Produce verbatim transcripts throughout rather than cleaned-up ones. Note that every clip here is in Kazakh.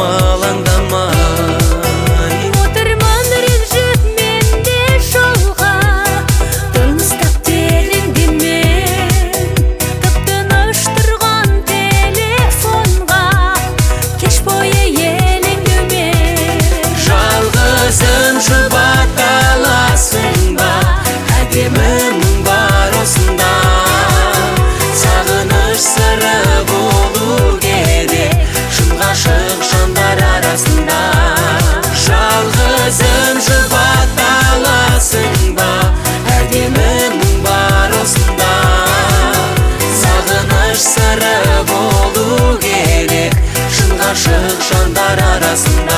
алаңдамай. Отырман ренжіп менде жолға, тыныстап тереңдемен. Тып-тыныш тұрған телефонға, кеш бойы елеңдеумен. Жалғызым жұбата аласың ба, әдемім бар осында. Сағыныш сыры болу керек, шын ғашық жандар арасында. Жалғызым жұбата аласың ба, әдемім бар осында. Сағыныш сыры болу керек, шын ғашық жандар арасында.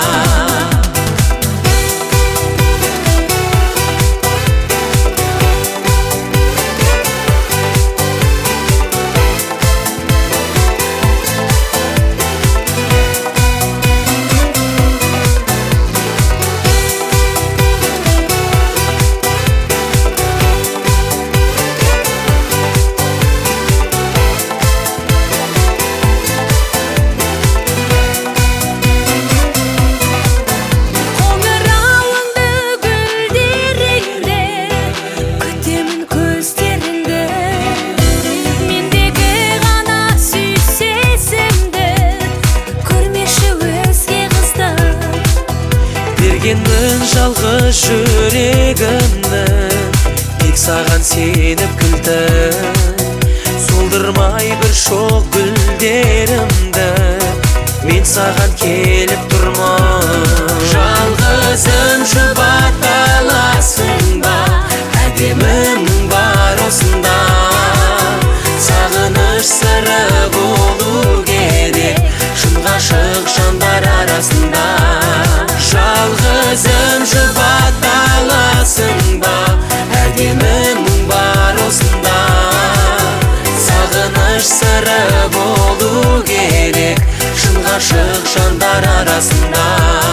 Бергенмін жалғыз жүрегімді, тек саған сеніп күлдім. Солдырмай бір шоқ гүлдерімді, мен саған келіп тұрмын. Жалғызым жұбата аласың ба, әдемім бар осында. Сағыныш сыры болу керек, шын ғашық жандар арасында. Жалғызым жұбата аласың ба, әдемім бар осында. Сағыныш сыры болу керек, шын ғашық жандар арасында.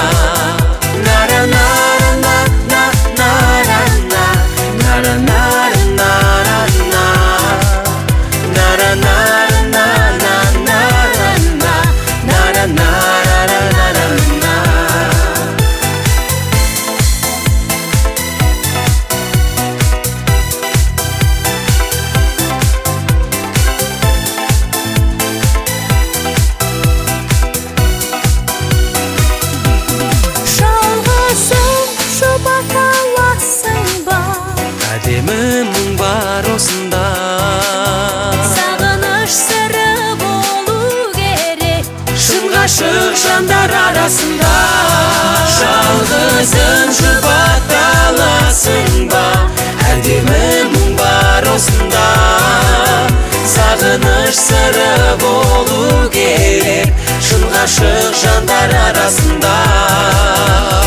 Әдемім бар осында. Сағыныш сыры болу керек, шын ғашық жандар арасында. Жалғызым жұбата аласың ба, әдемім бар осында. Сағыныш сыры болу керек, шын ғашық жандар арасында.